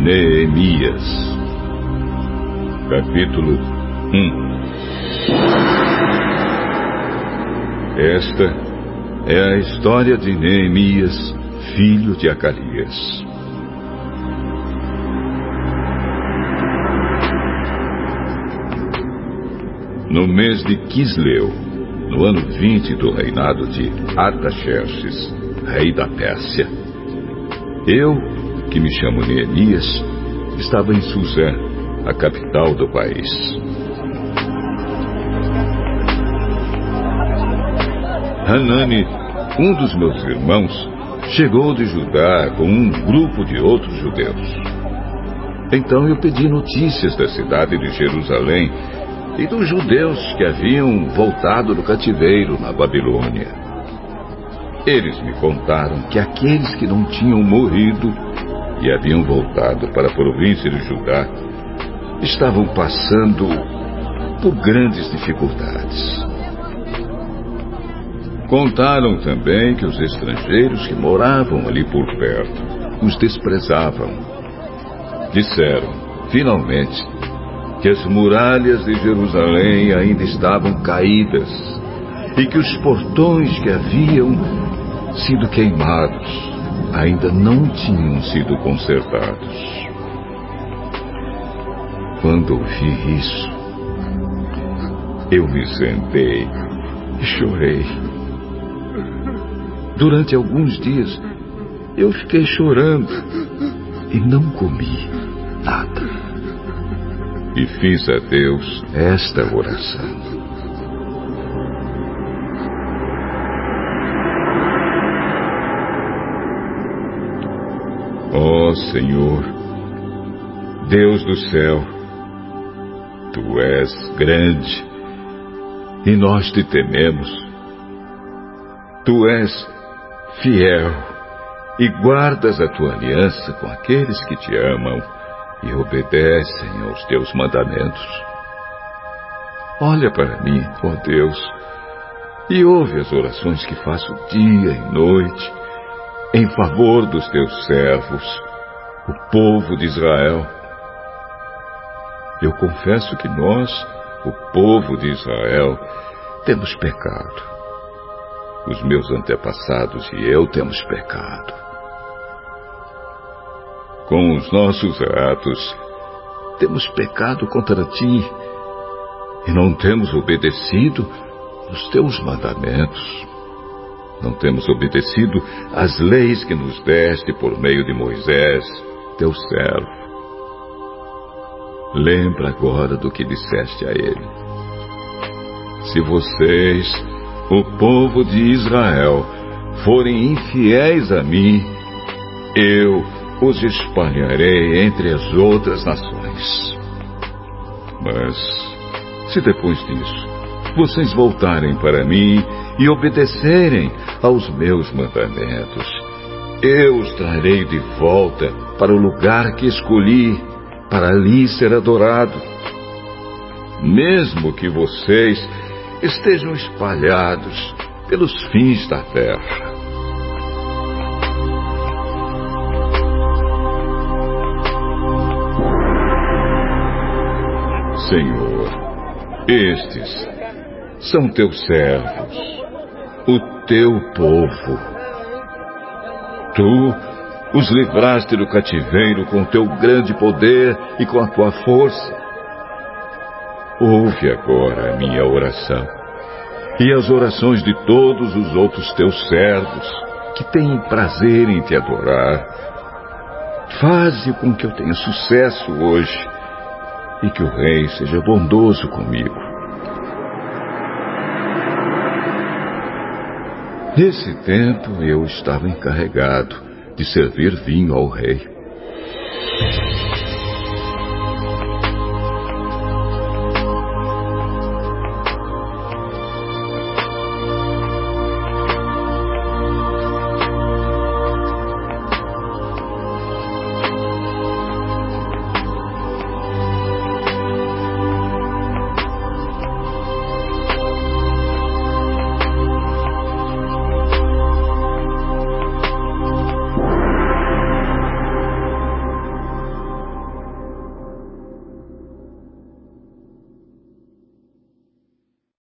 Neemias. Capítulo 1. Esta é a história de Neemias, filho de Acalias. No mês de Quisleu, no ano 20 do reinado de Artaxerxes, rei da Pérsia, eu, que me chamo Neemias, estava em Suzã, a capital do país. Hanani, um dos meus irmãos, chegou de Judá com um grupo de outros judeus. Então eu pedi notícias da cidade de Jerusalém e dos judeus que haviam voltado do cativeiro na Babilônia. Eles me contaram que aqueles que não tinham morrido e haviam voltado para a província de Judá estavam passando por grandes dificuldades. Contaram também que os estrangeiros que moravam ali por perto os desprezavam. Disseram, finalmente, que as muralhas de Jerusalém ainda estavam caídas e que os portões que haviam sido queimados ainda não tinham sido consertados. Quando ouvi isso, eu me sentei e chorei. Durante alguns dias, eu fiquei chorando e não comi nada. E fiz a Deus esta oração: Ó Senhor, Deus do céu, Tu és grande e nós te tememos. Tu és fiel e guardas a Tua aliança com aqueles que Te amam e obedecem aos Teus mandamentos. Olha para mim, ó Deus, e ouve as orações que faço dia e noite em favor dos Teus servos, o povo de Israel. Eu confesso que nós, o povo de Israel, temos pecado. Os meus antepassados e eu temos pecado. Com os nossos atos, temos pecado contra Ti e não temos obedecido os Teus mandamentos. Não temos obedecido às leis que nos deste por meio de Moisés, Teu servo. Lembra agora do que disseste a ele. Se vocês, o povo de Israel, forem infiéis a mim, eu os espalharei entre as outras nações. Mas, se depois disso, vocês voltarem para mim e obedecerem aos meus mandamentos, eu os trarei de volta para o lugar que escolhi, para ali ser adorado. Mesmo que vocês estejam espalhados pelos fins da terra. Senhor, estes são Teus servos, o Teu povo. Tu os livraste do cativeiro com Teu grande poder e com a Tua força. Ouve agora a minha oração e as orações de todos os outros Teus servos que têm prazer em Te adorar. Faze com que eu tenha sucesso hoje e que o Rei seja bondoso comigo. Nesse tempo eu estava encarregado de servir vinho ao rei.